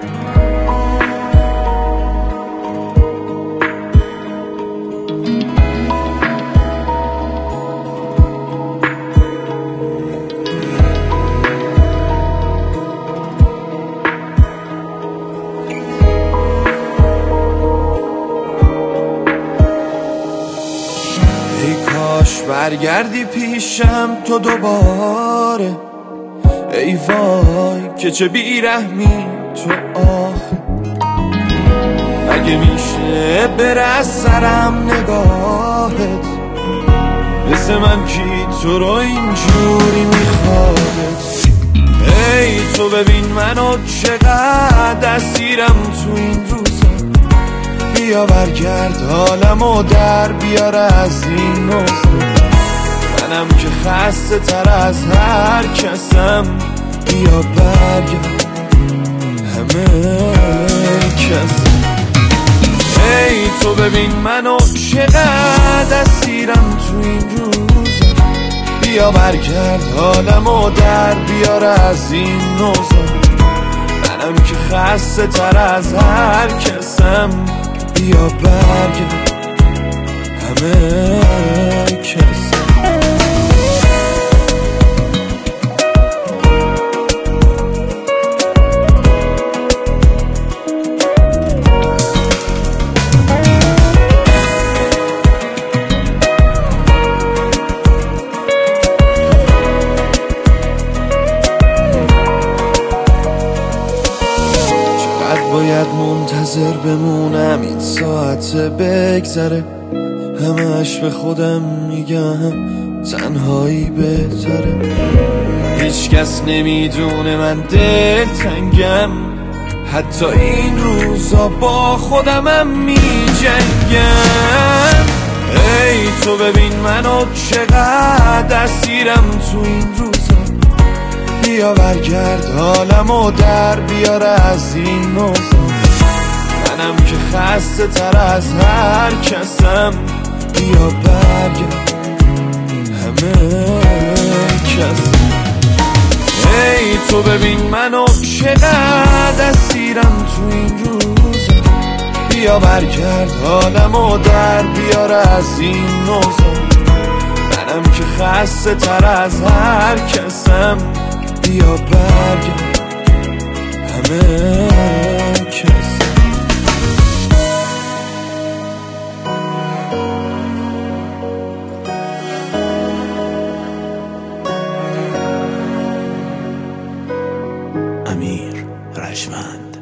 ای کاش برگردی پیشم تو دوباره، ای وای که چه بیرحمی تو آخه. اگه میشه بره از سرم نگاهت، مثل من کی تو رو اینجوری میخوادت. ای تو ببین منو چقدر اسیرم تو این روزا، بیا برگرد حالمو در بیار از این نوزا. منم که خسته تر از هر کسم، بیا برگرد همه کسم. ای تو ببین منو چقدر اسیرم تو این روزا، بیا برگرد حالمو در بیار از این نوزا. منم که خسته تر از هر کسم، بیا برگرد همه کسم. باید منتظر بمونم این ساعت بگذره، همش به خودم میگم تنهایی بهتره. هیچ کس نمیدونه من دلتنگم، حتی این روزا با خودمم میجنگم. ای تو ببین منو چقدر اسیرم تو این روزا، بیا برگرد حالمو در بیار از این نوزا. منم که خسته تر از هر کسم، بیا برگرد همه کسم. ای تو ببین منو چقدر اسیرم تو این روزا، بیا برگرد حالمو در بیار از این نوزا. منم که خسته تر از هر کسم، بیا برگرد همه کس. امیر رجوند.